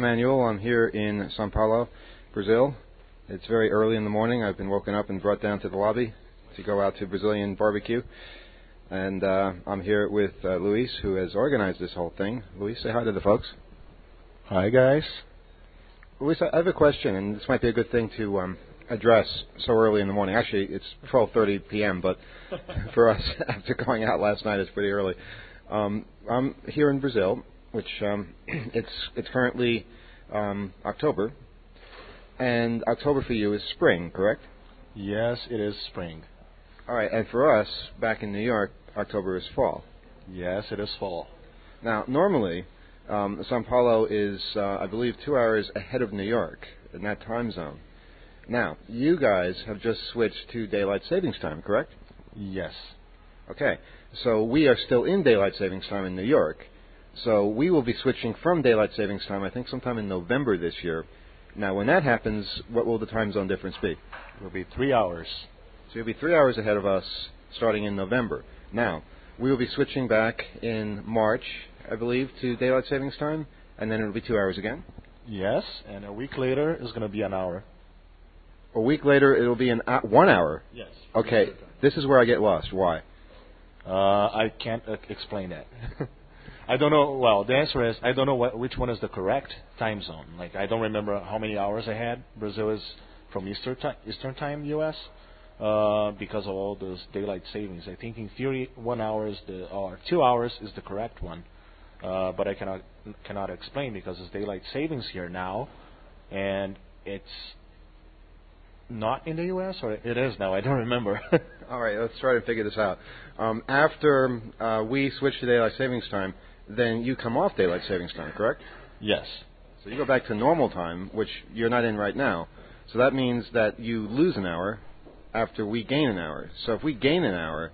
Emmanuel. I'm here in São Paulo, Brazil. It's very early in the morning. I've been woken up and brought down to the lobby to go out to Brazilian barbecue. And I'm here with Luis, who has organized this whole thing. Luis, say hi to the folks. Hi, guys. Luis, I have a question, and this might be a good thing to address so early in the morning. Actually, it's 12:30 p.m., but for us, after going out last night, it's pretty early. I'm here in Brazil, which it's currently October, and October for you is spring, correct? Yes, it is spring. All right, and for us, back in New York, October is fall. Yes, it is fall. Now, normally, São Paulo is, I believe, 2 hours ahead of New York in that time zone. Now, you guys have just switched to daylight savings time, correct? Yes. Okay, so we are still in daylight savings time in New York. So we will be switching from daylight savings time, I think, sometime in November this year. Now, when that happens, what will the time zone difference be? It will be 3 hours. So you'll be 3 hours ahead of us starting in November. Now, we will be switching back in March, I believe, to daylight savings time, and then it will be 2 hours again? Yes, and a week later it's going to be an hour. A week later it will be 1 hour? Yes. Okay, this is where I get lost. Why? I can't explain that. I don't know. Well, the answer is I don't know which one is the correct time zone. Like, I don't remember how many hours ahead. Brazil is from Eastern time, U.S., because of all those daylight savings. I think in theory 1 hour or 2 hours is the correct one, but I cannot explain because it's daylight savings here now, and it's not in the U.S. or it is now. I don't remember. All right, let's try to figure this out. After we switch to daylight savings time, then you come off daylight savings time, correct? Yes. So you go back to normal time, which you're not in right now. So that means that you lose an hour after we gain an hour. So if we gain an hour,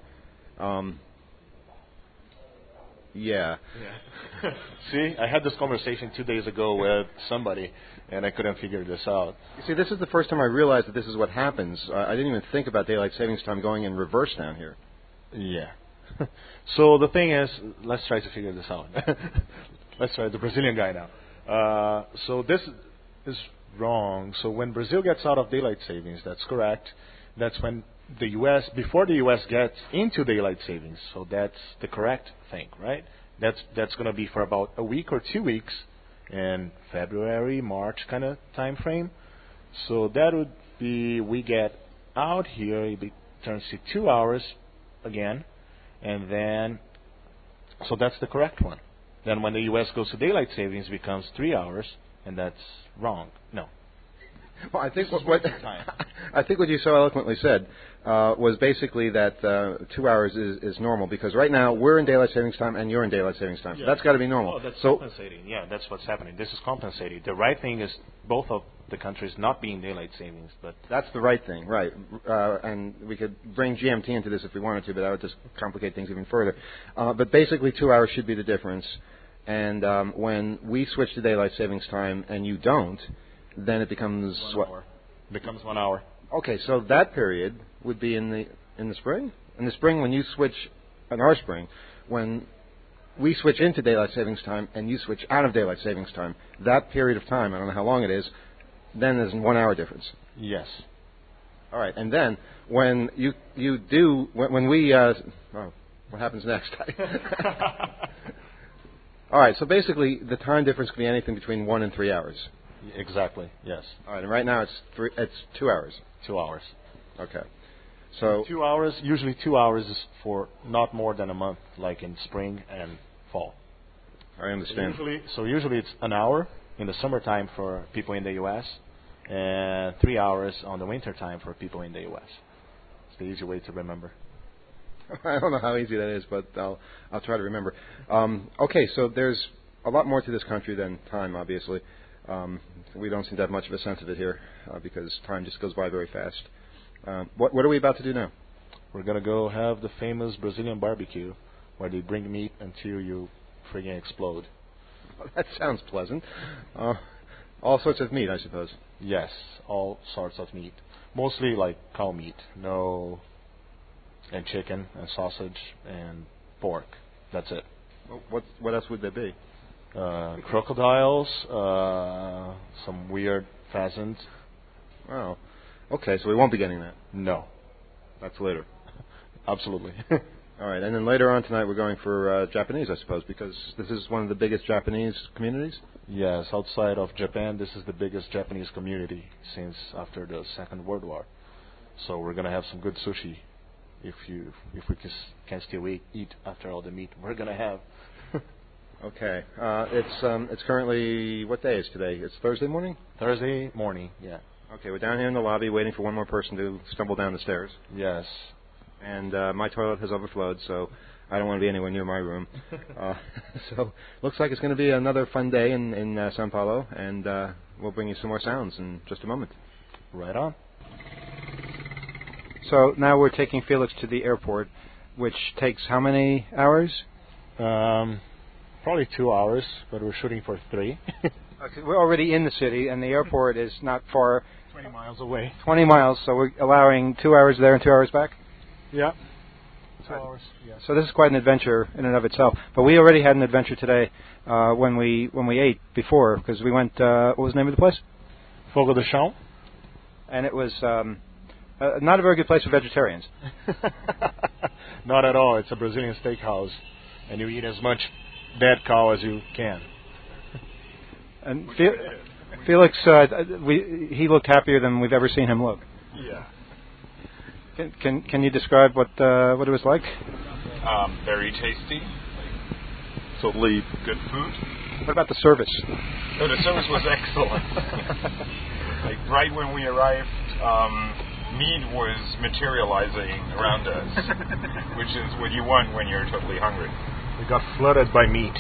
yeah. See, I had this conversation 2 days ago with somebody, and I couldn't figure this out. You see, this is the first time I realized that this is what happens. I didn't even think about daylight savings time going in reverse down here. Yeah. So the thing is, let's try to figure this out. Let's try the Brazilian guy now. So this is wrong. So when Brazil gets out of daylight savings, that's correct. That's when the U.S., before the U.S. gets into daylight savings. So that's the correct thing, right? That's going to be for about a week or 2 weeks in February, March kind of time frame. So that would be, we get out here, it turns to 2 hours again, and then, so that's the correct one. Then when the U.S. goes to daylight savings, it becomes 3 hours, and that's wrong. No. Well, I think what you so eloquently said was basically that 2 hours is normal, because right now we're in daylight savings time and you're in daylight savings time. So that's got to be normal. Oh, that's compensating. Yeah, that's what's happening. This is compensating. The right thing is both of the countries not being daylight savings, but that's the right thing, right? And we could bring GMT into this if we wanted to, but that would just complicate things even further. But basically, 2 hours should be the difference. And when we switch to daylight savings time and you don't, then it becomes 1 hour. Becomes 1 hour. Okay, so that period would be in the spring. In the spring, when you switch, in our spring, when we switch into daylight savings time and you switch out of daylight savings time, that period of time, I don't know how long it is, then there's a 1 hour difference. Yes. All right, and then when when we what happens next? All right, so basically the time difference can be anything between 1 and 3 hours. Exactly. Yes. All right, and right now it's 2 hours. 2 hours. Okay. So 2 hours. Usually 2 hours is for not more than a month, like in spring and fall. I understand. Usually it's an hour in the summertime for people in the U.S. and 3 hours on the winter time for people in the U.S. It's the easy way to remember. I don't know how easy that is, but I'll try to remember. Okay, so there's a lot more to this country than time, obviously. We don't seem to have much of a sense of it here because time just goes by very fast. What are we about to do now? We're going to go have the famous Brazilian barbecue where they bring meat until you friggin' explode. Well, that sounds pleasant. All sorts of meat, I suppose. Yes, all sorts of meat. Mostly like cow meat. No, and chicken and sausage and pork. That's it. What else would there be? crocodiles, some weird pheasants. Wow. Okay, so we won't be getting that. No. That's later. Absolutely. All right, and then later on tonight we're going for Japanese, I suppose, because this is one of the biggest Japanese communities? Yes, outside of Japan, this is the biggest Japanese community since after the Second World War. So we're going to have some good sushi if we can still eat after all the meat we're going to have. Okay. It's currently, what day is today? It's Thursday morning? Thursday morning, yeah. Okay, we're down here in the lobby waiting for one more person to stumble down the stairs. Yes. And my toilet has overflowed, so I don't want to be anywhere near my room. So looks like it's going to be another fun day in Sao Paulo, and we'll bring you some more sounds in just a moment. Right on. So now we're taking Felix to the airport, which takes how many hours? Probably 2 hours, but we're shooting for 3. Okay, we're already in the city, and the airport is not far. 20 miles away. 20 miles, so we're allowing 2 hours there and 2 hours back? Yeah. 2 hours, yeah. So this is quite an adventure in and of itself. But we already had an adventure today when we ate before, because we went, what was the name of the place? Fogo de Chão. And it was not a very good place for vegetarians. Not at all. It's a Brazilian steakhouse, and you eat as much dead cow as you can. And Felix, he looked happier than we've ever seen him look. Yeah. Can you describe what it was like? Very tasty. Totally good food. What about the service? Oh, the service was excellent. Like right when we arrived, meat was materializing around us, which is what you want when you're totally hungry. We got flooded by meat.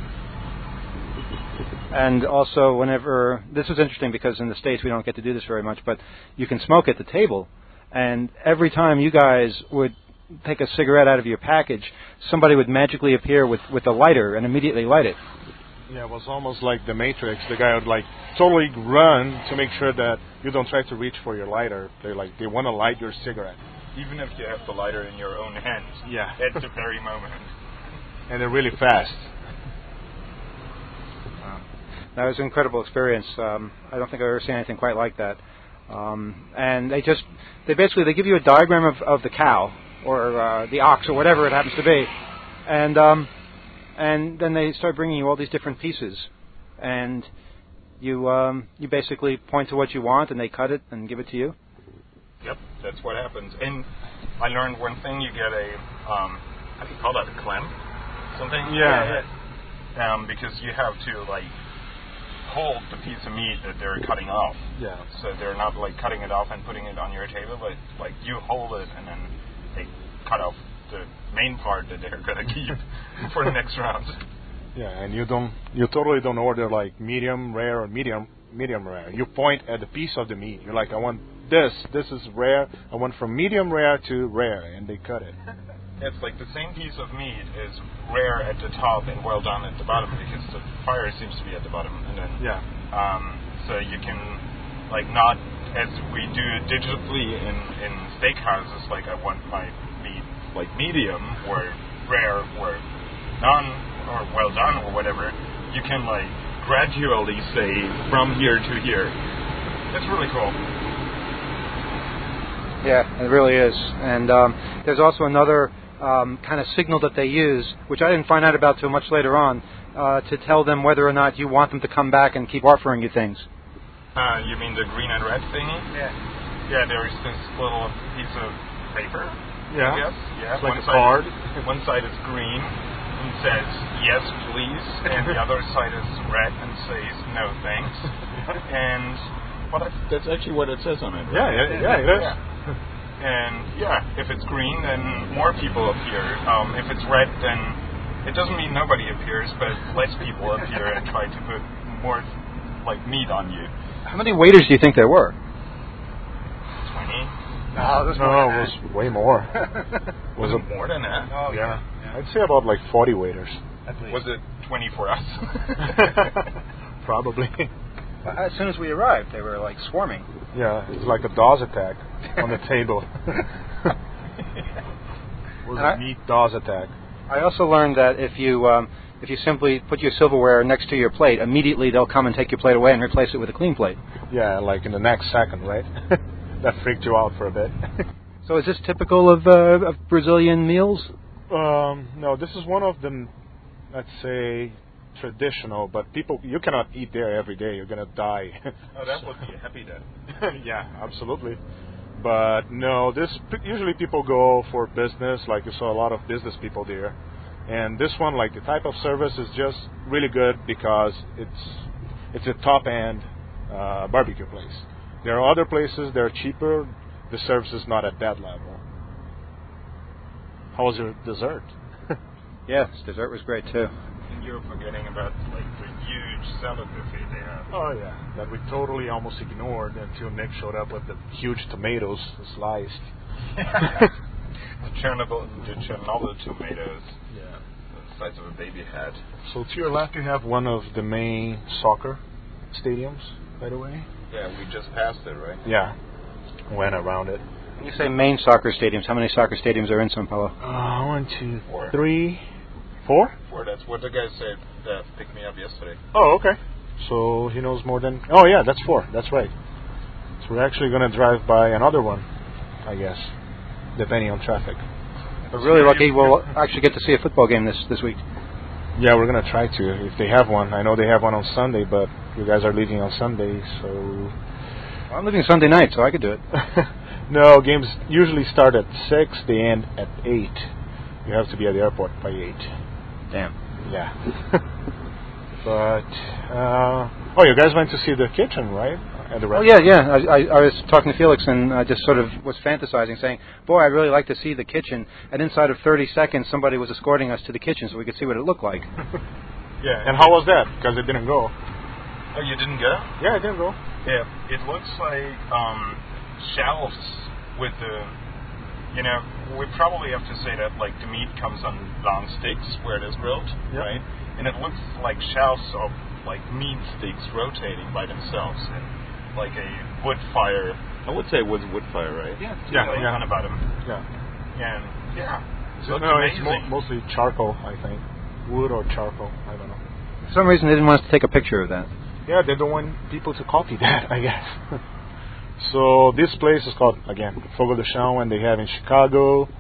And also, whenever this was interesting because in the States we don't get to do this very much, but you can smoke at the table. And every time you guys would take a cigarette out of your package, somebody would magically appear with a lighter and immediately light it. Yeah, it was almost like the Matrix. The guy would totally run to make sure that you don't try to reach for your lighter. They want to light your cigarette. Even if you have the lighter in your own hand. Yeah. At the very moment. And they're really fast. That was an incredible experience. I don't think I've ever seen anything quite like that. And they give you a diagram of the cow or the ox or whatever it happens to be, and then they start bringing you all these different pieces, and you basically point to what you want, and they cut it and give it to you. Yep, that's what happens. And I learned one thing: you get a how do you call that? A clem? Something? Yeah. Because you have to hold the piece of meat that they're cutting off. Yeah. So they're not cutting it off and putting it on your table, but you hold it and then they cut off the main part that they're gonna keep for the next round. Yeah, and you totally don't order medium rare or medium rare. You point at the piece of the meat. You're like, I want this. This is rare. I want from medium rare to rare, and they cut it. It's like the same piece of meat is rare at the top and well done at the bottom because the fire seems to be at the bottom, and then so you can not as we do it digitally in steakhouses. I want my meat medium or rare or none or well done or whatever. You can gradually say from here to here. It's really cool. Yeah, it really is. And there's also another kind of signal that they use, which I didn't find out about till much later on, to tell them whether or not you want them to come back and keep offering you things. You mean the green and red thingy? Yeah. Yeah, there's this little piece of paper. Yeah. I guess. Yeah. It's like a card. One side is green and says yes, please, and the other side is red and says no, thanks. And that's actually what it says on it. Right? Yeah, it is. Yeah. And if it's green, then more people appear. If it's red, then it doesn't mean nobody appears, but less people appear and try to put more meat on you. How many waiters do you think there were? 20. No, it was way more. Was it more than that? Oh, yeah. I'd say about 40 waiters. Was it 20 for us? Probably. As soon as we arrived, they were swarming. Yeah, it was like a DOS attack on the table. It was a neat DOS attack. I also learned that if you if you simply put your silverware next to your plate, immediately they'll come and take your plate away and replace it with a clean plate. Yeah, like in the next second, right? That freaked you out for a bit. So is this typical of Brazilian meals? No, this is one of the, let's say, traditional, but you cannot eat there every day. You're going to die. Oh, that would be a happy day. Yeah, absolutely. But no, usually people go for business, like you saw a lot of business people there. And this one, like the type of service is just really good because it's a top-end barbecue place. There are other places that are cheaper. The service is not at that level. How was your dessert? Yes, dessert was great too. And you're forgetting about like the huge salad buffet they have. Oh yeah, that we totally almost ignored until Nick showed up with the huge tomatoes sliced. The Chernobyl tomatoes. Yeah. The size of a baby head. So to your left you have one of the main soccer stadiums, by the way. Yeah, we just passed it, right? Yeah. Went around it. When you say main soccer stadiums, how many soccer stadiums are in Sao Paulo? 1, 2, Four. 3, 4? 4, that's what the guy said that picked me up yesterday. Oh, okay. So he knows more than... Oh, yeah, that's 4. That's right. So we're actually going to drive by another one, I guess, depending on traffic. We're really lucky we'll actually get to see a football game this week. Yeah, we're going to try to, if they have one. I know they have one on Sunday, but you guys are leaving on Sunday, so... Well, I'm leaving Sunday night, so I could do it. No, games usually start at 6, they end at 8. You have to be at the airport by 8. Damn. Yeah. But, you guys went to see the kitchen, right? At the restaurant. Yeah. I was talking to Felix and I just sort of was fantasizing, saying, boy, I'd really like to see the kitchen. And inside of 30 seconds, somebody was escorting us to the kitchen so we could see what it looked like. Yeah, and how was that? Because it didn't go. Oh, you didn't go? Yeah, it didn't go. Yeah, it looks like shelves with the... You know, we probably have to say that, like, the meat comes on long sticks where it is grilled, right? And it looks like shelves of, like, meat sticks rotating by themselves and, like, a wood fire. I would say wood fire, right? Yeah. On the bottom. Yeah. And, yeah. So Looks amazing. It's mostly charcoal, I think. Wood or charcoal, I don't know. For some reason, they didn't want us to take a picture of that. Yeah, they don't want people to copy that, I guess. So this place is called, again, Fogo de Chão, and they have in Chicago.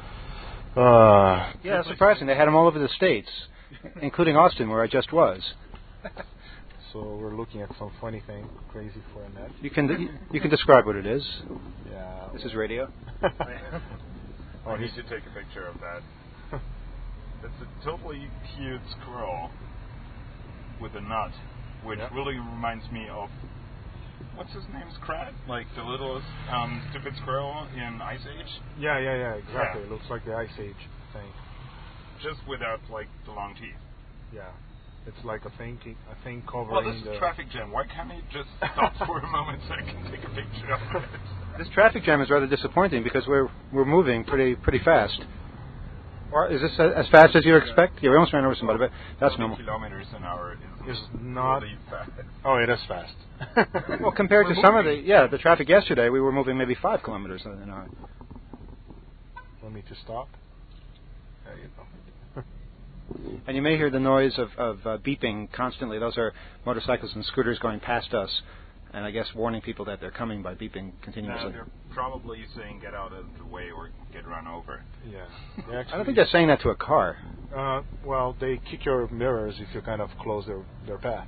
Yeah, surprising. They had them all over the States, including Austin, where I just was. So we're looking at some funny thing, crazy for a net. You can describe what it is. Yeah. This is radio. I need to take a picture of that. It's a totally cute squirrel with a nut, which really reminds me of... What's his name? Scrat? Like the little stupid squirrel in Ice Age? Yeah, exactly. It looks like the Ice Age thing. Just without, like, the long teeth. Yeah. It's like a thing covering Well, this is traffic jam. Why can't he just stop for a moment so I can take a picture of it? This traffic jam is rather disappointing because we're moving pretty fast. Or is this as fast as you expect? Yeah, we almost ran over somebody, but that's normal. Kilometers an hour is not really fast. Oh, it is fast. Well, compared to some of the traffic yesterday, we were moving maybe 5 kilometers an hour. Want me to stop? There you go. And you may hear the noise of beeping constantly. Those are motorcycles and scooters going past us, and I guess warning people that they're coming by beeping continuously. No, they're probably saying get out of the way or get run over. Yeah. I don't think they're saying that to a car. Well, they kick your mirrors if you kind of close their path.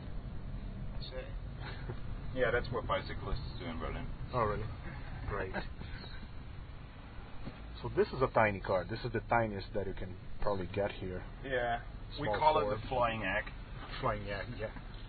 Yeah, that's what bicyclists do in Berlin. Oh, really? Great. So this is a tiny car. This is the tiniest that you can probably get here. Yeah. We Small call Ford. it the flying egg. Flying egg, yeah.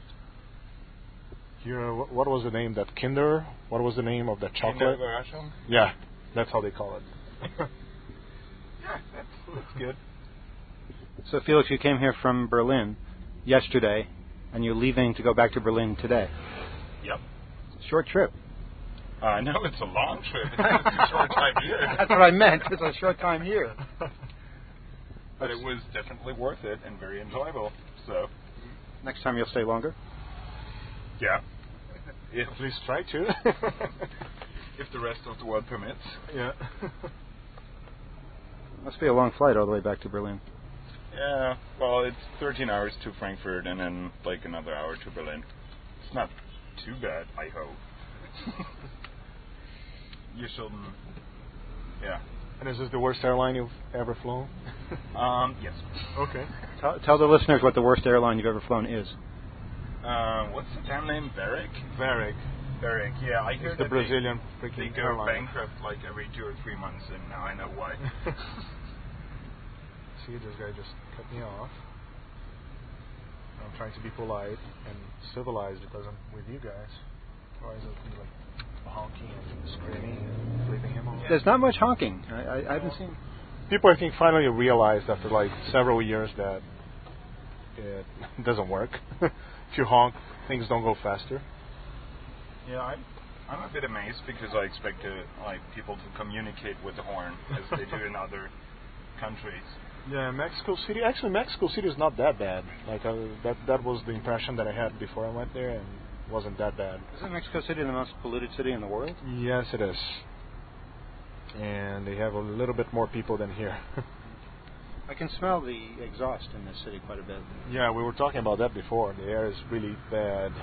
Here, what was the name? That Kinder? What was the name of that chocolate? Kinder Yeah, that's how they call it. Yeah, that's good. So, Felix, you came here from Berlin yesterday, and you're leaving to go back to Berlin today. Yep. Short trip. No, it's a long trip. It's a short time here. That's what I meant. It's a short time here. But it was definitely worth it and very enjoyable. So next time you'll stay longer? Yeah. At least try to. If the rest of the world permits. Yeah. Must be a long flight all the way back to Berlin. Yeah, well, it's 13 hours to Frankfurt and then like another hour to Berlin. It's not too bad, I hope. You shouldn't. Yeah. And is this the worst airline you've ever flown? Yes. Okay. Tell the listeners what the worst airline you've ever flown is. What's the damn name? Varig? Varig. Varig, yeah. I hear It's the that Brazilian they freaking go airline. bankrupt like every 2 or 3 months, and now I know why. See, this guy just cut me off. I'm trying to be polite and civilized because I'm with you guys. Otherwise I'll be like honking and screaming and flipping him off. There's not much honking. I haven't seen. People, I think, finally realized after like several years that it doesn't work. If you honk, things don't go faster. Yeah, I'm a bit amazed because I expected like people to communicate with the horn as they do in other countries. Yeah, Mexico City. Actually, Mexico City is not that bad. Like that was the impression that I had before I went there, and it wasn't that bad. Isn't Mexico City the most polluted city in the world? Yes, it is. And they have a little bit more people than here. I can smell the exhaust in this city quite a bit. Yeah, we were talking about that before. The air is really bad.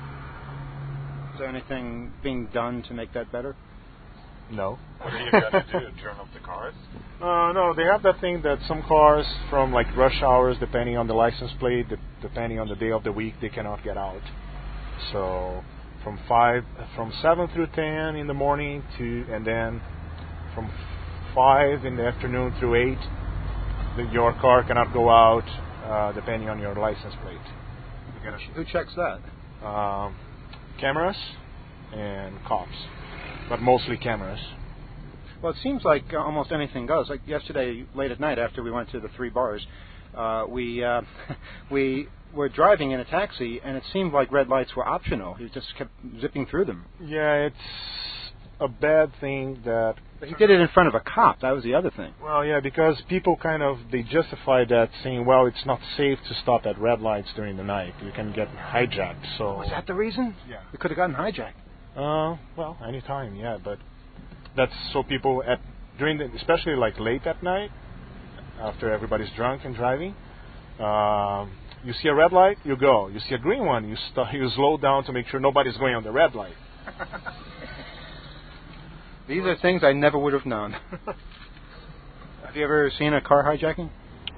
Is there anything being done to make that better? No. What are you going to do? Turn off the cars? No, they have that thing that some cars from like rush hours, depending on the license plate, depending on the day of the week, they cannot get out. So from 7 through 10 in the morning and then from 5 in the afternoon through 8, your car cannot go out depending on your license plate. Who checks that? Cameras and cops, but mostly cameras. Well, it seems like almost anything goes. Like yesterday, late at night, after we went to the 3 bars, we were driving in a taxi, and it seemed like red lights were optional. He just kept zipping through them. Yeah, it's a bad thing that... But he did it in front of a cop. That was the other thing. Well, yeah, because people they justify that saying, well, it's not safe to stop at red lights during the night. You can get hijacked, so... Was that the reason? Yeah. We could have gotten hijacked. Well, anytime, yeah, but that's so people especially like late at night, after everybody's drunk and driving, you see a red light, you go. You see a green one, you slow down to make sure nobody's going on the red light. These are things I never would have known. Have you ever seen a car hijacking?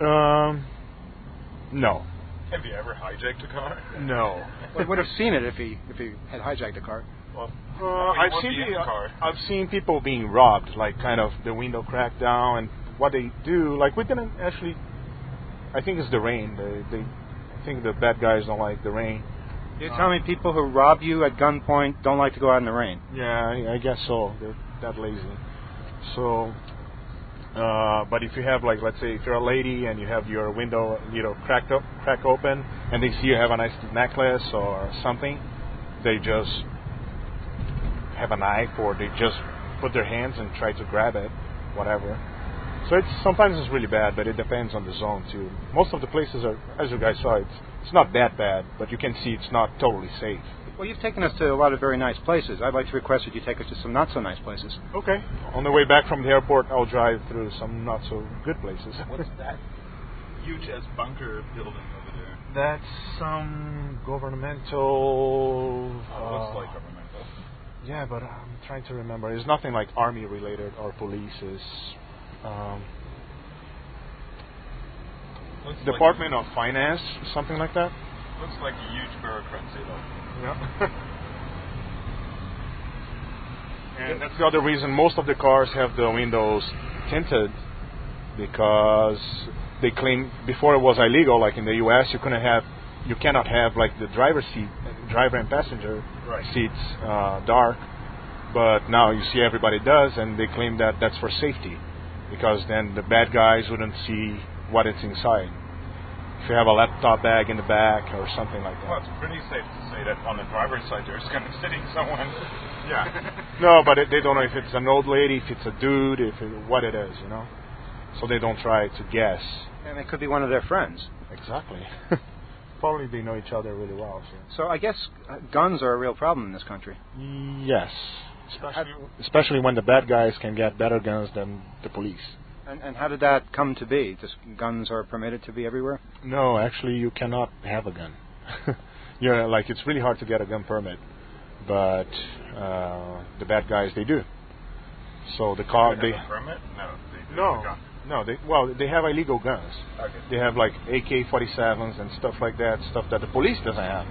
No. Have you ever hijacked a car? No. Well, he would have seen it if he had hijacked a car. Well, I've seen people being robbed, like kind of the window cracked down, and what they do, like we didn't actually. I think it's the rain. I think the bad guys don't like the rain. You're telling me people who rob you at gunpoint don't like to go out in the rain? Yeah, I guess so. They're that lazy. So, but if you have like, let's say, if you're a lady and you have your window, crack open, and they see you have a nice necklace or something, they just have a knife or they just put their hands and try to grab it, whatever. So sometimes it's really bad, but it depends on the zone too. Most of the places are, as you guys saw, it's not that bad, but you can see it's not totally safe. Well, you've taken us to a lot of very nice places. I'd like to request that you take us to some not so nice places. Okay. On the way back from the airport, I'll drive through some not so good places. What's that huge-ass bunker building over there? That's some governmental... looks like governmental. Yeah, but I'm trying to remember. It's nothing like army related or police. It's Department of Finance, something like that. Looks like a huge bureaucracy, though. Yeah. And that's the other reason most of the cars have the windows tinted, because they claim before it was illegal, like in the U.S., you cannot have like the driver and passenger seats dark, but now you see everybody does, and they claim that that's for safety, because then the bad guys wouldn't see what is inside. If you have a laptop bag in the back or something like that. Well, it's pretty safe to say that on the driver's side there's going to be sitting someone. Yeah. No, but they don't know if it's an old lady, if it's a dude, what it is, So they don't try to guess. And it could be one of their friends. Exactly. Probably they know each other really well. So I guess guns are a real problem in this country. Yes. Especially when the bad guys can get better guns than the police. And how did that come to be? Just guns are permitted to be everywhere? No, actually, you cannot have a gun. It's really hard to get a gun permit, but the bad guys, they do. So the car, they have a permit? No, they do have a gun. No, they have illegal guns. Okay. They have like AK-47s and stuff like that, stuff that the police doesn't have.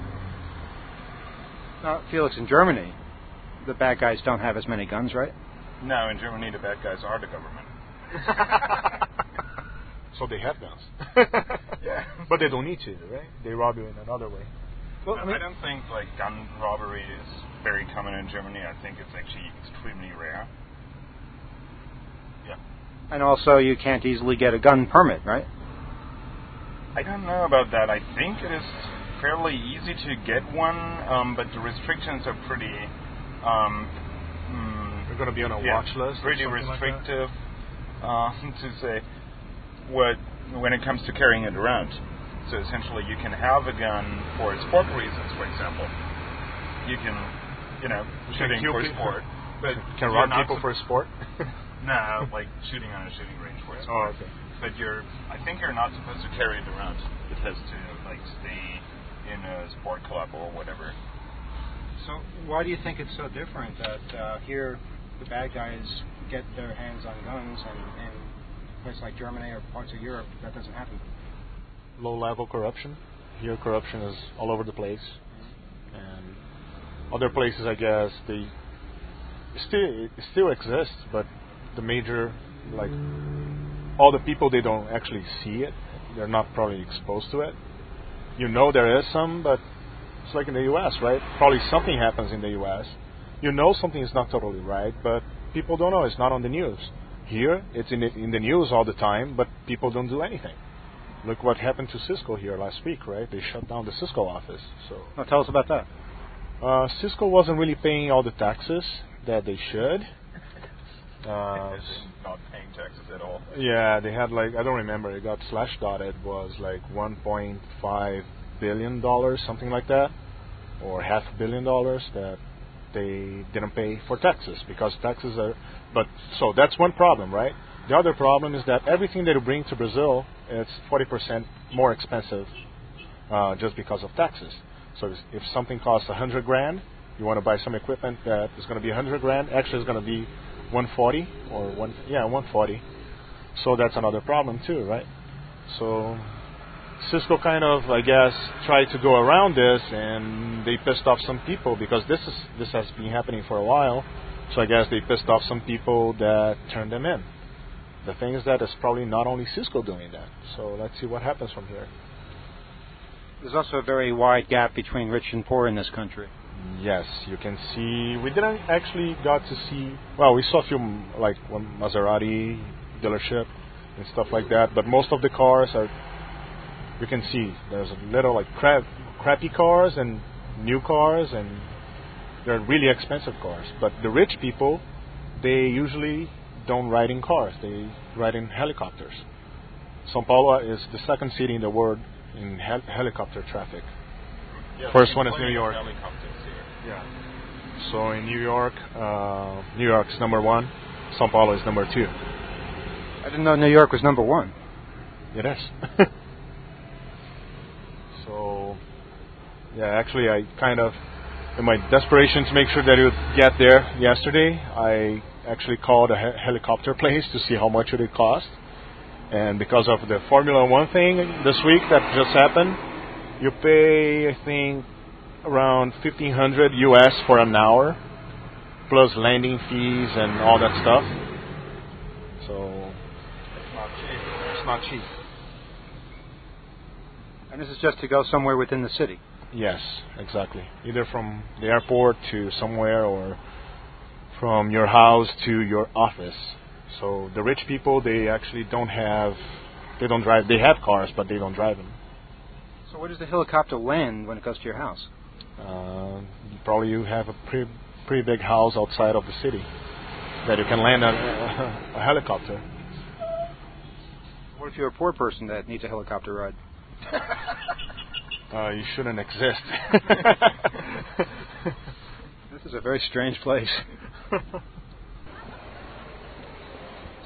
Now, Felix, in Germany, the bad guys don't have as many guns, right? No, in Germany, the bad guys are the government. So they have guns. Yeah. But they don't need to, right? They rob you in another way. Well, I don't think gun robbery is very common in Germany. I think it's actually extremely rare. Yeah. And also, you can't easily get a gun permit, right? I don't know about that. I think it is fairly easy to get one, but the restrictions are pretty. You're going to be on a watch list. Pretty restrictive, to say, when it comes to carrying it around. So essentially, you can have a gun for sport reasons, for example. You can, shooting for sport, but can rob people for sport. No, like shooting on a shooting range for sport. Oh, okay. But I think you're not supposed to carry it around. It has to stay in a sport club or whatever. So why do you think it's so different that here the bad guys get their hands on guns and in a place like Germany or parts of Europe that doesn't happen? Low-level corruption. Here corruption is all over the place. And other places, I guess, they still exist, but the major, all the people, they don't actually see it. They're not probably exposed to it. There is some, but it's like in the U.S., right? Probably something happens in the U.S. Something is not totally right, but people don't know. It's not on the news. Here, it's in the news all the time, but people don't do anything. Look what happened to Cisco here last week, right? They shut down the Cisco office. So, tell us about that. Cisco wasn't really paying all the taxes that they should. Not paying taxes at all. Yeah, they had I don't remember, it got slashdotted. It was $1.5 billion, something like that, or $500 million that they didn't pay for taxes because taxes are. So that's one problem, right? The other problem is that everything that you bring to Brazil is 40% more expensive just because of taxes. So if something costs $100,000, you want to buy some equipment that is going to be $100,000. Actually, it's going to be 140 or 140. So that's another problem too, right? So Cisco kind of, I guess, tried to go around this, and they pissed off some people because this has been happening for a while. So I guess they pissed off some people that turned them in. The thing is that it's probably not only Cisco doing that. So let's see what happens from here. There's also a very wide gap between rich and poor in this country. Yes, you can see. We didn't actually got to see. Well, we saw a few one Maserati dealership and stuff like that. But most of the cars are. You can see there's a little crappy cars and new cars, and they're really expensive cars. But the rich people, they usually don't ride in cars. They ride in helicopters. São Paulo is the second city in the world in helicopter traffic. Yeah, first one is New York. Helicopters here. Yeah. So in New York's number one. São Paulo is number 2. I didn't know New York was number 1. It is. So, yeah, actually I kind of, in my desperation to make sure that it would get there yesterday, I actually called a helicopter place to see how much it would cost. And because of the Formula 1 thing this week that just happened, you pay, I think, around $1,500 US for an hour, plus landing fees and all that stuff. So it's not cheap. And this is just to go somewhere within the city? Yes, exactly. Either from the airport to somewhere, or from your house to your office. So the rich people, they actually don't drive. They have cars, but they don't drive them. So where does the helicopter land when it goes to your house? Probably you have a pretty big house outside of the city that you can land a helicopter. What if you're a poor person that needs a helicopter ride? You shouldn't exist. This is a very strange place.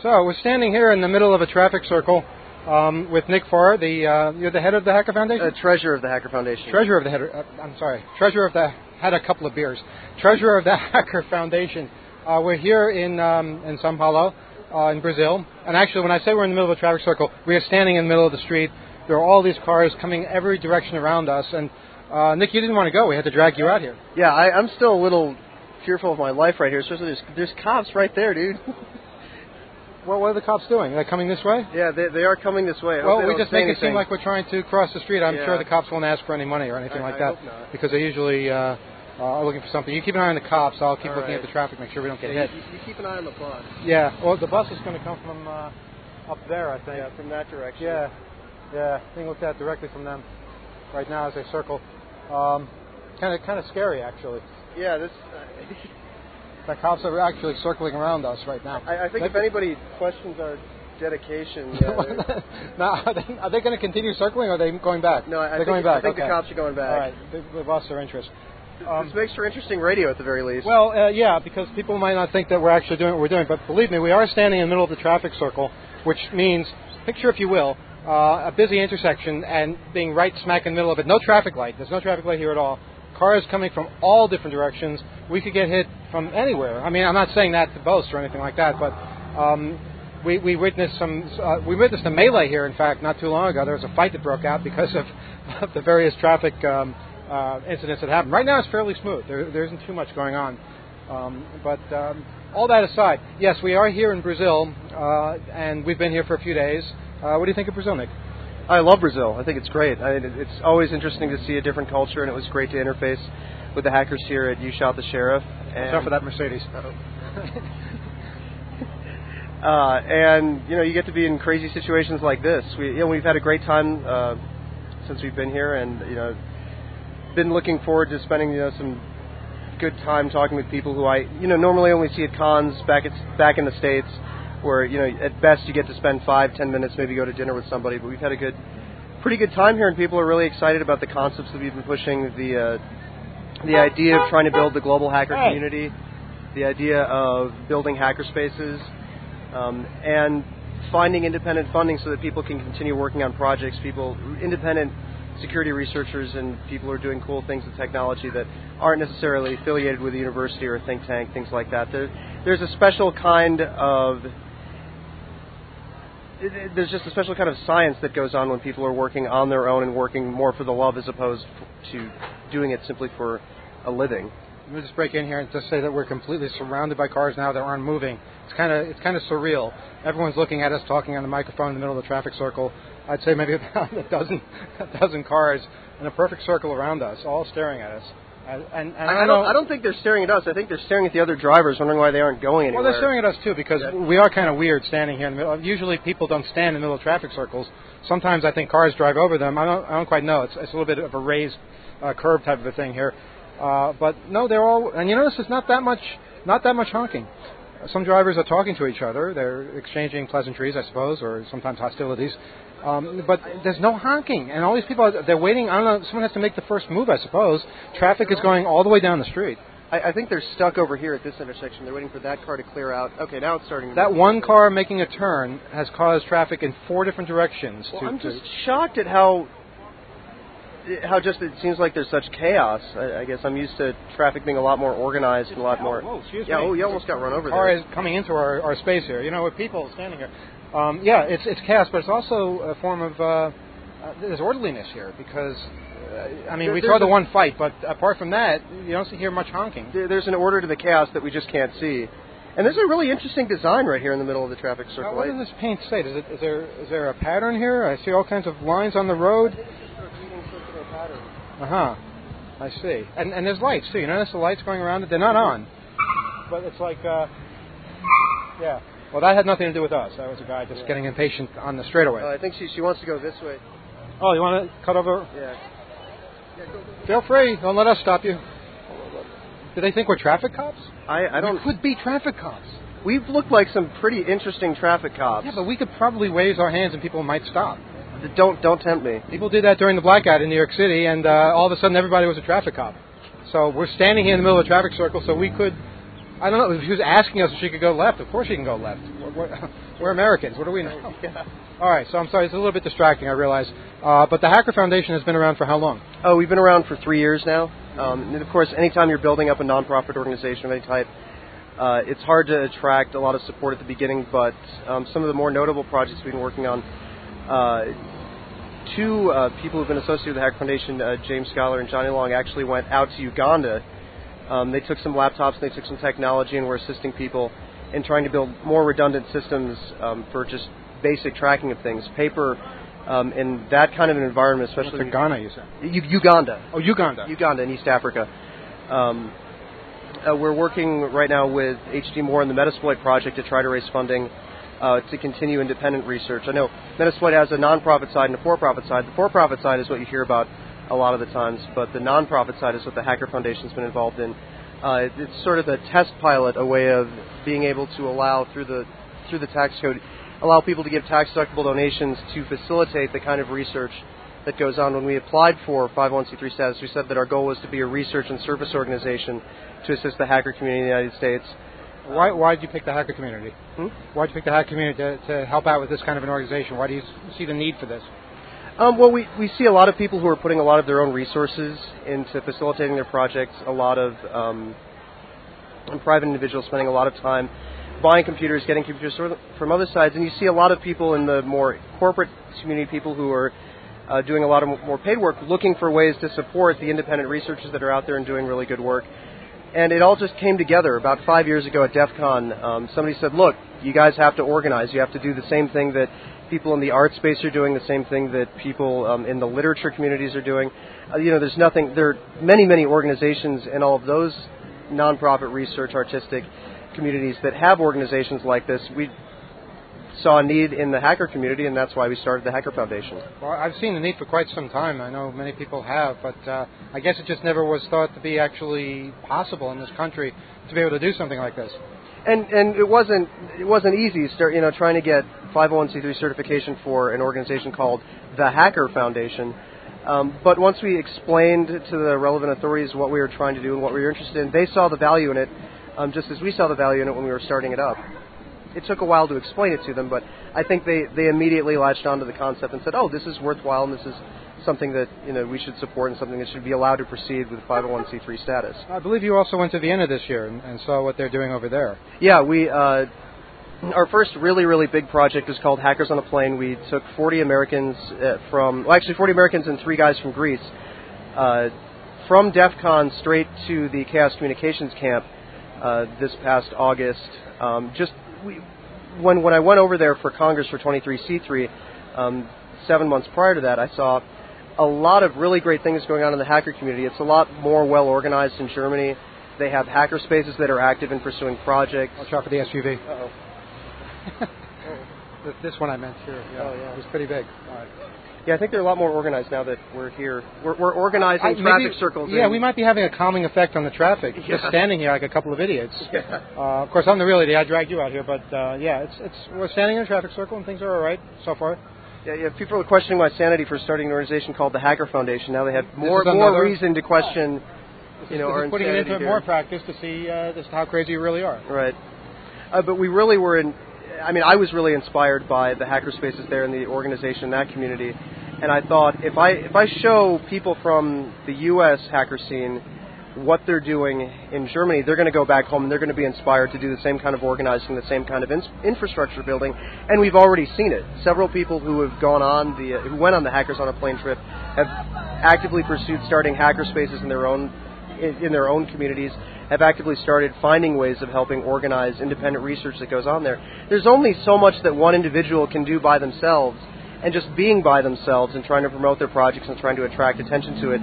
So we're standing here in the middle of a traffic circle with Nick Farr. You're the head of the Hacker Foundation? Treasurer of the Hacker Foundation. Treasurer of the Treasurer of the... Had a couple of beers. Treasurer of the Hacker Foundation. We're here in São Paulo, in Brazil. And actually, when I say we're in the middle of a traffic circle, we are standing in the middle of the street. There are all these cars coming every direction around us. And Nick, you didn't want to go. We had to drag you out here. Yeah, I'm still a little fearful of my life right here. Especially there's cops right there, dude. Well, what are the cops doing? Are they coming this way? Yeah, they are coming this way. Well, we just make it seem like we're trying to cross the street. I'm sure the cops won't ask for any money or anything like that. Hope not. Because they usually are looking for something. You keep an eye on the cops. I'll keep looking at the traffic, make sure we don't get hit. You keep an eye on the bus. Yeah, well, the bus is going to come from up there, I think. Yeah, from that direction. Yeah, being looked at directly from them right now as they circle. Kind of scary, actually. Yeah, this... The cops are actually circling around us right now. I think if anybody questions our dedication... Now, are they going to continue circling, or are they going back? No, they're going back. I think the cops are going back. All right, they've lost their interest. This makes for interesting radio at the very least. Well, yeah, because people might not think that we're actually doing what we're doing, but believe me, we are standing in the middle of the traffic circle, which means, picture if you will, a busy intersection and being right smack in the middle of it. No traffic light. There's no traffic light here at all. Cars coming from all different directions. We could get hit from anywhere. I mean, I'm not saying that to boast or anything like that, but we witnessed a melee here. In fact, not too long ago, there was a fight that broke out because of the various traffic incidents that happened. Right now, it's fairly smooth. There isn't too much going on. But all that aside, yes, we are here in Brazil, and we've been here for a few days. What do you think of Brazil, Nick? I love Brazil. I think it's great. It's always interesting to see a different culture, and it was great to interface with the hackers here at You Shot the Sheriff. Watch out for that Mercedes. And you get to be in crazy situations like this. We've had a great time since we've been here, and been looking forward to spending some good time talking with people who I normally only see at cons back in the States, where at best you get to spend 5-10 minutes, maybe go to dinner with somebody. But we've had a pretty good time here, and people are really excited about the concepts that we've been pushing. The idea of trying to build the global hacker community, the idea of building hacker spaces, and finding independent funding so that people can continue working on projects. Independent security researchers and people who are doing cool things with technology that aren't necessarily affiliated with a university or a think tank, things like that. There's a special kind of science that goes on when people are working on their own and working more for the love as opposed to doing it simply for a living. Let me just break in here and just say that we're completely surrounded by cars now that aren't moving. It's kind of surreal. Everyone's looking at us, talking on the microphone in the middle of the traffic circle. I'd say maybe about a dozen cars in a perfect circle around us, all staring at us. And I don't think they're staring at us. I think they're staring at the other drivers, wondering why they aren't going anywhere. Well, they're staring at us too, because we are kind of weird standing here in the middle. Usually people don't stand in the middle of traffic circles. Sometimes I think cars drive over them. I don't quite know. It's a little bit of a raised curb type of a thing here. But no, they're all. And you notice it's not that much honking. Some drivers are talking to each other. They're exchanging pleasantries, I suppose, or sometimes hostilities. But there's no honking. And all these people, they're waiting. I don't know, someone has to make the first move, I suppose. Traffic is going all the way down the street. I think they're stuck over here at this intersection. They're waiting for that car to clear out. Okay, now it's starting to That one car making a turn has caused traffic in 4 different directions. Well, I'm just shocked at how just it seems like there's such chaos. I guess I'm used to traffic being a lot more organized and a lot more... Whoa, excuse me. Oh, you almost got run over there. The car is coming into our space here. With people standing here. It's chaos, but it's also a form of... there's orderliness here because... we saw the one fight, but apart from that, you don't hear much honking. There's an order to the chaos that we just can't see. And there's a really interesting design right here in the middle of the traffic circle. What does this paint say? Is there a pattern here? I see all kinds of lines on the road. I see. And there's lights, too. You notice the lights going around it? They're not on. But it's like, yeah. Well, that had nothing to do with us. That was a guy just getting impatient on the straightaway. I think she wants to go this way. Oh, you want to cut over? Yeah. Feel free. Don't let us stop you. Do they think we're traffic cops? I don't... We could be traffic cops. We've looked like some pretty interesting traffic cops. Yeah, but we could probably raise our hands and people might stop. Don't tempt me. People did that during the blackout in New York City, and all of a sudden everybody was a traffic cop. So we're standing here in the middle of a traffic circle, so we could... I don't know. She was asking us if she could go left. Of course she can go left. We're Americans. What do we know? Yeah. All right. So I'm sorry. It's a little bit distracting, I realize. But the Hacker Foundation has been around for how long? Oh, we've been around for 3 years now. And of course, anytime you're building up a nonprofit organization of any type, it's hard to attract a lot of support at the beginning. But some of the more notable projects we've been working on, two people who've been associated with the Hacker Foundation, James Schuyler and Johnny Long, actually went out to Uganda. They took some laptops, they took some technology, and were assisting people in trying to build more redundant systems for just basic tracking of things. Paper in that kind of an environment, especially in Ghana, you said? Uganda. Oh, Uganda. Uganda in East Africa. We're working right now with H.D. Moore and the Metasploit project to try to raise funding to continue independent research. I know Metasploit has a non-profit side and a for-profit side. The for-profit side is what you hear about a lot of the times, but the non-profit side is what the Hacker Foundation's been involved in. It's sort of a test pilot, a way of being able to allow through the tax code, allow people to give tax-deductible donations to facilitate the kind of research that goes on. When we applied for 501c3 status, we said that our goal was to be a research and service organization to assist the hacker community in the United States. Why did you pick the hacker community? Why did you pick the hacker community to help out with this kind of an organization? Why do you see the need for this? Well, we see a lot of people who are putting a lot of their own resources into facilitating their projects, a lot of private individuals spending a lot of time buying computers, getting computers from other sides, and you see a lot of people in the more corporate community, people who are doing a lot of more paid work, looking for ways to support the independent researchers that are out there and doing really good work. And it all just came together. About 5 years ago at DEF CON, somebody said, look, you guys have to organize. You have to do the same thing that people in the art space are doing, the same thing that people in the literature communities are doing. There are many, many organizations in all of those nonprofit research artistic communities that have organizations like this. We saw a need in the hacker community, and that's why we started the Hacker Foundation. Well, I've seen the need for quite some time. I know many people have, but I guess it just never was thought to be actually possible in this country to be able to do something like this. And it wasn't easy. Trying to get 501c3 certification for an organization called the Hacker Foundation. But once we explained to the relevant authorities what we were trying to do and what we were interested in, they saw the value in it, just as we saw the value in it when we were starting it up. It took a while to explain it to them, but I think they immediately latched onto the concept and said, oh, this is worthwhile, and this is something that we should support and something that should be allowed to proceed with 501c3 status. I believe you also went to Vienna this year and saw what they're doing over there. Yeah, our first really, really big project was called Hackers on a Plane. We took 40 Americans 40 Americans and 3 guys from Greece, from DEF CON straight to the Chaos Communications Camp this past August. When I went over there for Congress for 23C3, 7 months prior to that, I saw a lot of really great things going on in the hacker community. It's a lot more well organized in Germany. They have hacker spaces that are active in pursuing projects. Watch out for the SUV. Uh-oh. This one I meant here. Yeah. Oh, yeah. It was pretty big. All right. Yeah, I think they're a lot more organized now that we're here. We're organizing traffic circles. Yeah, we might be having a calming effect on the traffic. Yeah. Just standing here like a couple of idiots. Yeah. Of course, I'm the real idiot. I dragged you out here, but we're standing in a traffic circle and things are all right so far. Yeah. People are questioning my sanity for starting an organization called the Hacker Foundation. Now they have more reason to question, our insanity. Putting it into more practice to see just how crazy you really are. Right. But we really were I was really inspired by the hacker spaces there and the organization in that community. And I thought, if I show people from the U.S. hacker scene what they're doing in Germany, they're going to go back home and they're going to be inspired to do the same kind of organizing, the same kind of infrastructure building. And we've already seen it. Several people who have who went on the Hackers on a Plane trip have actively pursued starting hacker spaces in their own communities, have actively started finding ways of helping organize independent research that goes on there. There's only so much that one individual can do by themselves, and just being by themselves and trying to promote their projects and trying to attract attention to it,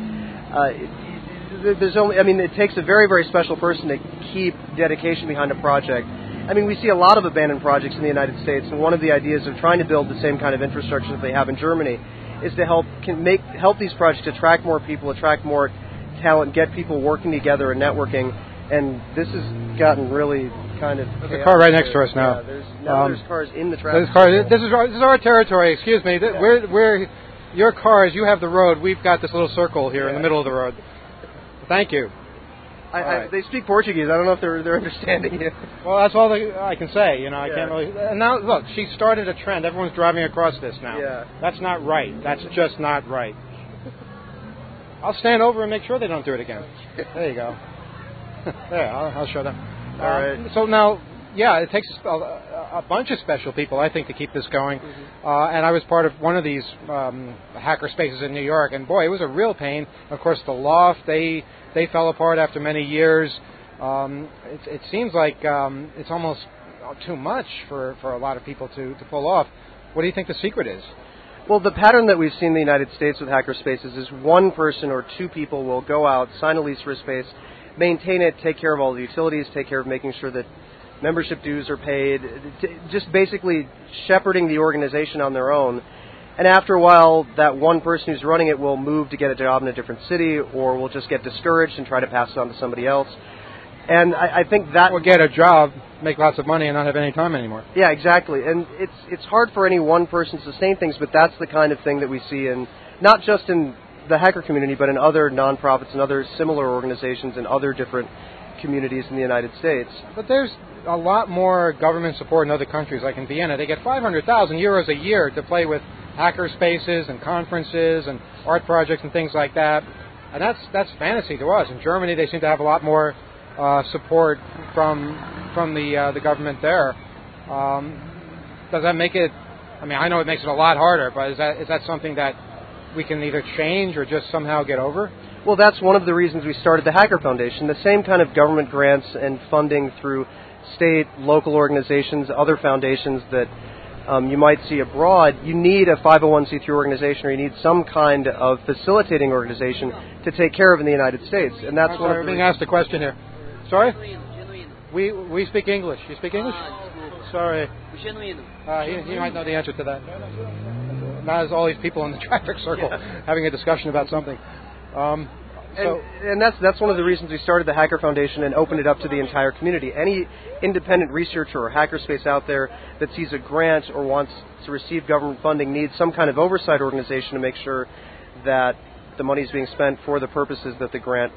it takes a very, very special person to keep dedication behind a project. We see a lot of abandoned projects in the United States, and one of the ideas of trying to build the same kind of infrastructure that they have in Germany is to help these projects attract more people, attract more talent, get people working together and networking. And this has gotten really kind of chaotic. There's a car right next to us now. Yeah, there's cars in the traffic. This is our territory. Excuse me. Yeah. We're your cars. You have the road. We've got this little circle here in the middle of the road. Thank you. They speak Portuguese. I don't know if they're understanding you. Well, that's all I can say. I can't really. And now, look, she started a trend. Everyone's driving across this now. Yeah. That's not right. That's just not right. I'll stand over and make sure they don't do it again. There you go. There, I'll show them. All right. So now, yeah, it takes a bunch of special people, I think, to keep this going. Mm-hmm. And I was part of one of these hacker spaces in New York, and boy, it was a real pain. Of course, the loft, they fell apart after many years. It seems like it's almost too much for a lot of people to pull off. What do you think the secret is? Well, the pattern that we've seen in the United States with hackerspaces is one person or two people will go out, sign a lease for a space, maintain it, take care of all the utilities, take care of making sure that membership dues are paid, just basically shepherding the organization on their own. And after a while, that one person who's running it will move to get a job in a different city, or will just get discouraged and try to pass it on to somebody else. And I think that... Or get a job, make lots of money, and not have any time anymore. Yeah, exactly. And it's hard for any one person to sustain things, but that's the kind of thing that we see in, not just in the hacker community, but in other nonprofits and other similar organizations in other different communities in the United States. But there's a lot more government support in other countries, like in Vienna. They get 500,000 euros a year to play with hacker spaces and conferences and art projects and things like that. And that's fantasy to us. In Germany, they seem to have a lot more support from the government there. Does that make it? I mean, I know it makes it a lot harder, but is that something that we can either change or just somehow get over? Well, that's one of the reasons we started the Hacker Foundation. The same kind of government grants and funding through state, local organizations, other foundations that you might see abroad, you need a 501c3 organization, or you need some kind of facilitating organization to take care of in the United States. And that's one of the... We're being asked a question here. Sorry? We speak English. You speak English? Sorry. He might know the answer to that. Not as all these people in the traffic circle having a discussion about something. And that's one of the reasons we started the Hacker Foundation and opened it up to the entire community. Any independent researcher or hackerspace out there that sees a grant or wants to receive government funding needs some kind of oversight organization to make sure that the money is being spent for the purposes that the grant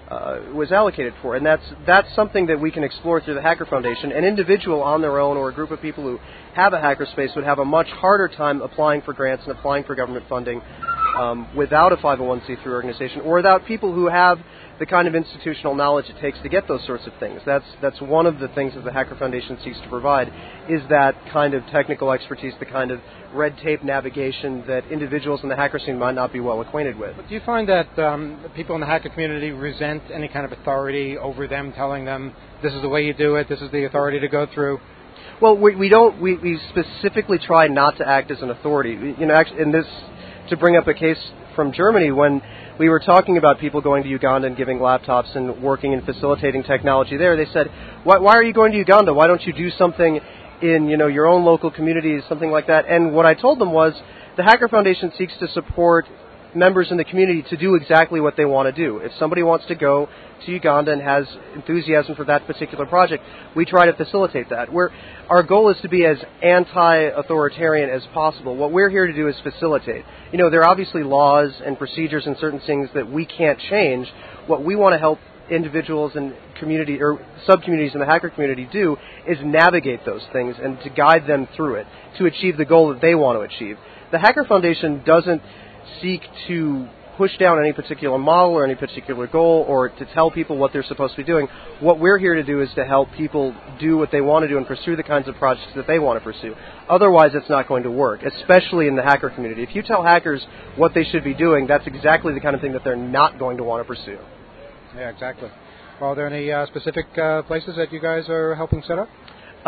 was allocated for. And that's something that we can explore through the Hacker Foundation. An individual on their own or a group of people who have a hackerspace would have a much harder time applying for grants and applying for government funding without a 501c3 organization, or without people who have the kind of institutional knowledge it takes to get those sorts of things. That's one of the things that the Hacker Foundation seeks to provide, is that kind of technical expertise, the kind of red tape navigation that individuals in the hacker scene might not be well acquainted with. But do you find that people in the hacker community resent any kind of authority over them, telling them this is the way you do it, this is the authority to go through? Well, we specifically try not to act as an authority. Actually, in this, to bring up a case from Germany, when we were talking about people going to Uganda and giving laptops and working and facilitating technology there, they said, why are you going to Uganda? Why don't you do something in your own local communities, something like that? And what I told them was, the Hacker Foundation seeks to support members in the community to do exactly what they want to do. If somebody wants to go to Uganda and has enthusiasm for that particular project, we try to facilitate that. Our goal is to be as anti-authoritarian as possible. What we're here to do is facilitate. There are obviously laws and procedures and certain things that we can't change. What we want to help individuals and community or sub-communities in the hacker community do is navigate those things and to guide them through it to achieve the goal that they want to achieve. The Hacker Foundation doesn't seek to push down any particular model or any particular goal or to tell people what they're supposed to be doing. What we're here to do is to help people do what they want to do and pursue the kinds of projects that they want to pursue. Otherwise, it's not going to work, especially in the hacker community. If you tell hackers what they should be doing, that's exactly the kind of thing that they're not going to want to pursue. Yeah, exactly. Well, are there any specific places that you guys are helping set up?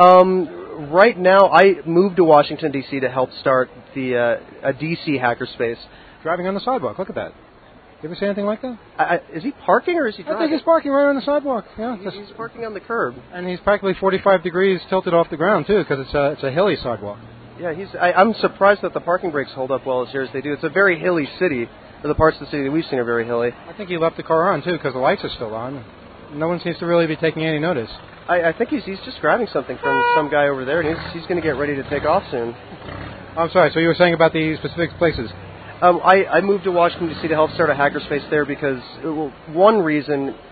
Right now, I moved to Washington, D.C. to help start a D.C. hackerspace. Driving on the sidewalk, look at that. You ever see anything like that? Is he parking or is he driving? I think he's parking right on the sidewalk. Yeah, he's parking on the curb. And he's practically 45 degrees tilted off the ground, too, because it's a hilly sidewalk. Yeah, I'm surprised that the parking brakes hold up well as here as they do. It's a very hilly city. The parts of the city that we've seen are very hilly. I think he left the car on, too, because the lights are still on. No one seems to really be taking any notice. I think he's just grabbing something from some guy over there, and he's going to get ready to take off soon. I'm sorry, so you were saying about the specific places? I moved to Washington, D.C. to help start a hackerspace there because, one reason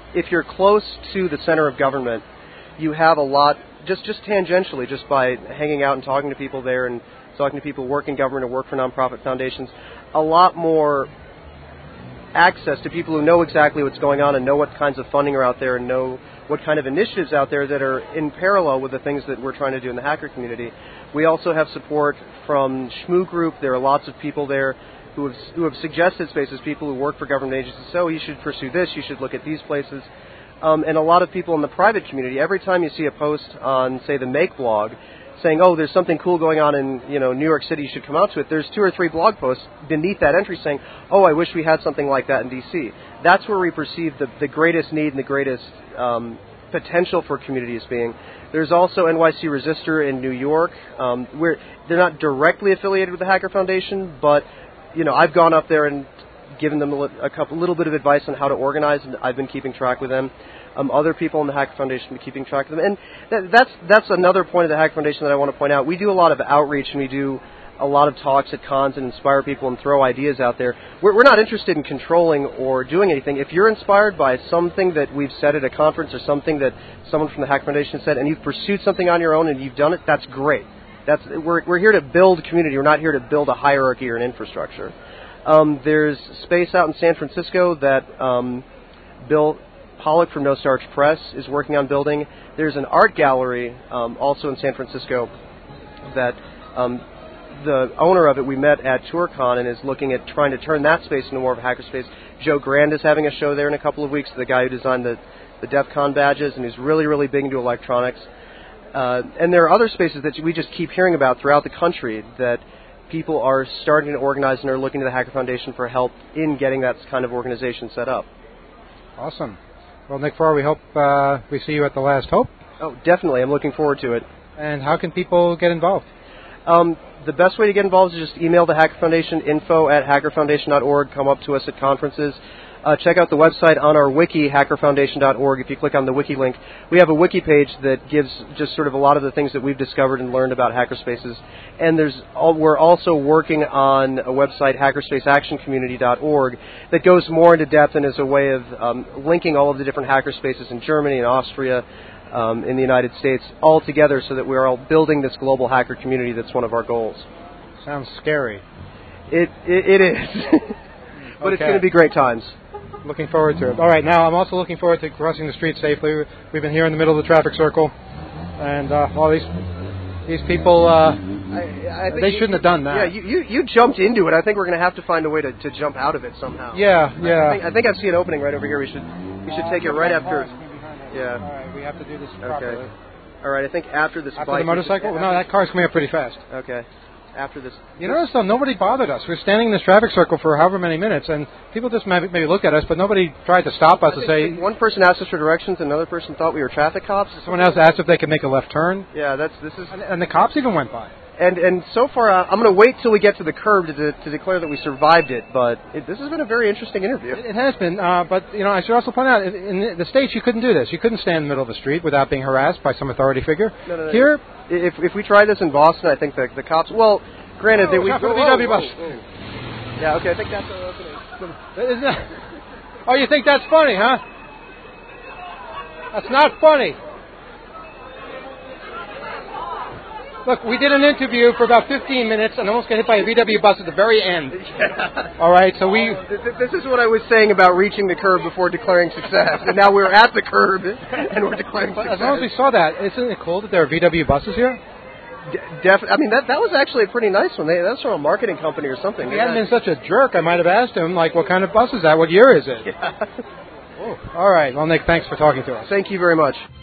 if you're close to the center of government, you have a lot, just tangentially, just by hanging out and talking to people there and talking to people who work in government or work for nonprofit foundations, a lot more access to people who know exactly what's going on and know what kinds of funding are out there and know what kind of initiatives out there that are in parallel with the things that we're trying to do in the hacker community. We also have support from Shmoo Group. There are lots of people there who have suggested spaces, people who work for government agencies. So you should pursue this, you should look at these places. And a lot of people in the private community, every time you see a post on, say, the Make blog, saying, oh, there's something cool going on in New York City, you should come out to it, there's 2 or 3 blog posts beneath that entry saying, oh, I wish we had something like that in D.C. That's where we perceive the greatest need and the greatest potential for communities being. There's also NYC Resistor in New York. Where they're not directly affiliated with the Hacker Foundation, but I've gone up there and given them a little bit of advice on how to organize, and I've been keeping track with them. Other people in the Hacker Foundation have been keeping track of them. And that's another point of the Hacker Foundation that I want to point out. We do a lot of outreach, and we do a lot of talks at cons and inspire people and throw ideas out there. We're not interested in controlling or doing anything. If you're inspired by something that we've said at a conference or something that someone from the Hacker Foundation said, and you've pursued something on your own and you've done it, that's great. We're here to build community. We're not here to build a hierarchy or an infrastructure. There's space out in San Francisco that Bill Pollock from No Starch Press is working on building. There's an art gallery also in San Francisco that the owner of it we met at TourCon and is looking at trying to turn that space into more of a hackerspace. Joe Grand is having a show there in a couple of weeks, the guy who designed the DEF CON badges and who's really, really big into electronics. And there are other spaces that we just keep hearing about throughout the country that people are starting to organize and are looking to the Hacker Foundation for help in getting that kind of organization set up. Awesome. Well, Nick Farr, we hope we see you at the Last Hope. Oh, definitely. I'm looking forward to it. And how can people get involved? The best way to get involved is just email the Hacker Foundation, info@hackerfoundation.org. Come up to us at conferences. Check out the website on our wiki, hackerfoundation.org. If you click on the wiki link, we have a wiki page that gives just sort of a lot of the things that we've discovered and learned about hackerspaces. And we're also working on a website, hackerspaceactioncommunity.org, that goes more into depth and is a way of linking all of the different hackerspaces in Germany and Austria, in the United States, all together so that we're all building this global hacker community that's one of our goals. Sounds scary. It is. But It's going to be great times. Looking forward to it. All right, now I'm also looking forward to crossing the street safely. We've been here in the middle of the traffic circle, and all these people, they shouldn't have done that. Yeah, you jumped into it. I think we're going to have to find a way to jump out of it somehow. Yeah. I think I see an opening right over here. We should take it right after. Yeah. All right, we have to do this properly. Okay. All right, I think after this after bike. the motorcycle? No, that car's coming up pretty fast. Okay. After this. You notice, though, nobody bothered us. We're standing in this traffic circle for however many minutes, and people just maybe look at us, but nobody tried to stop us to say... One person asked us for directions, another person thought we were traffic cops. Someone else asked if they could make a left turn. Yeah, this is... And the cops even went by. And so far, I'm going to wait till we get to the curb to declare that we survived it, but this has been a very interesting interview. It has been, but I should also point out, in the States, you couldn't do this. You couldn't stand in the middle of the street without being harassed by some authority figure. No. Here... If we tried this in Boston, I think the cops... Well... Granted, we got the VW bus. Yeah, okay, I think that's our opening. Oh, you think that's funny, huh? That's not funny. Look, we did an interview for about 15 minutes and almost got hit by a VW bus at the very end. Yeah. All right, so we... This is what I was saying about reaching the curb before declaring success. And now we're at the curb and we're declaring success. As long as we saw that, isn't it cool that there are VW buses here? I mean, that was actually a pretty nice one. That was from a marketing company or something. If he hadn't been such a jerk, I might have asked him, like, what kind of bus is that? What year is it? Yeah. All right. Well, Nick, thanks for talking to us. Thank you very much.